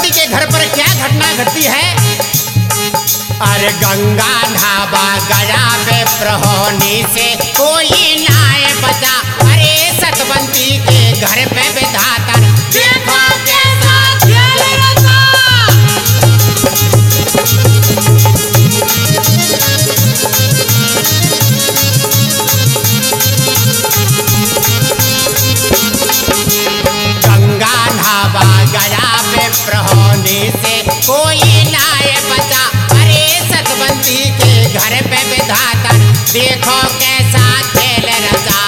सतबंती के घर पर क्या घटना घटती है। अरे गंगा ढाबा गया बे प्रहोनी से कोई नाय बचा। अरे सतबंती के घर पे विधाता देखो कैसा खेल रचा। गंगा ढाबा गया बे प्रहोनी से कोई नाय बचा। अरे सतबंती के घर पे विधाता देखो कैसा खेल रचा।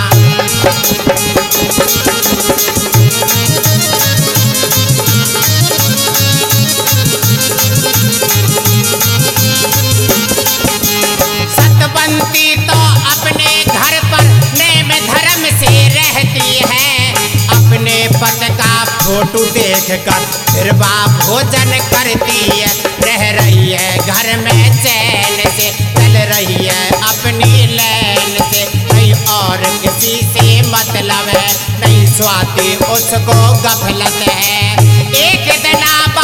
सतबंती तो अपने घर पर नेम धर्म से रहती है। अपने पत का फोटो देखकर फिर भोजन करती है। रह रही है घर में चैन से, चल रही है अपनी लैन से। नहीं और किसी से मतलब है, नहीं स्वाति उसको गफलत है। एक दिन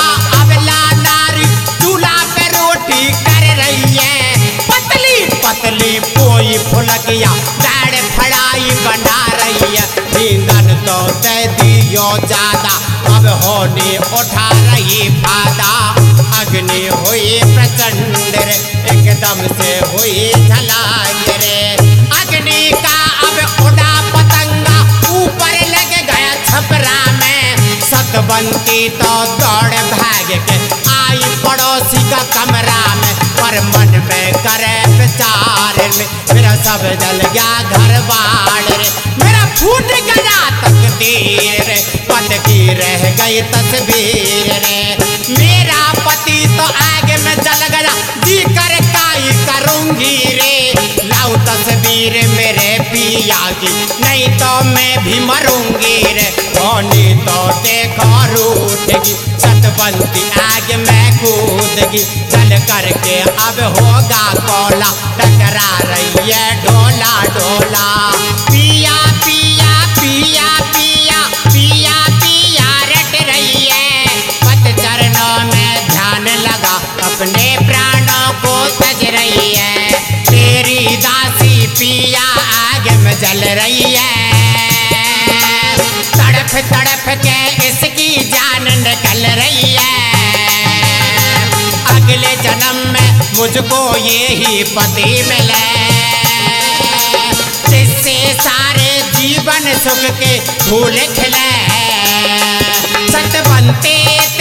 अबला नारी चूल्हा पे रोटी कर रही है। पतली पतली पोई फुलकिया दाढ़ फड़ाई बना रही है। ईंधन तो दे दियो ज्यादा, अब होने उठा रही फादा। अग्नि हुई प्रचंड रे, एकदम से हुई झलाक रे। अग्नि का अब उड़ा पतंगा ऊपर लग गया छपरा में। सतबंती तो दौड़ भाग के आई पड़ोसी का कमरा में। पर मन में करे विचार में, मेरा सब जल गया घर बाड़ रे। मेरा फूट गया तकदीर रे, पत की रह गई तस्वीर रे। मेरा पति तो आग में जल गया, जी कर काई करूंगी रे। लाओ तस्वीर मेरे पिया की, नहीं तो मैं भी मरूंगी रे। होनी तो देखो रूठेगी, सतबंती आग में कूदगी। चल करके अब होगा कोला, टकरा रही है ढोला ढोला। पिया पिया पिया पिया पिया पिया रट रही है। पत चरणों में ध्यान लगा, अपने प्राणों को तज रही है। तेरी दासी पिया आग में जल रही है। तड़प तड़प के इसकी जान निकल रही है। अगले जन्म में मुझको ये ही पति मिले, जिससे सारे जीवन सुख के फूल खिले। सतबंती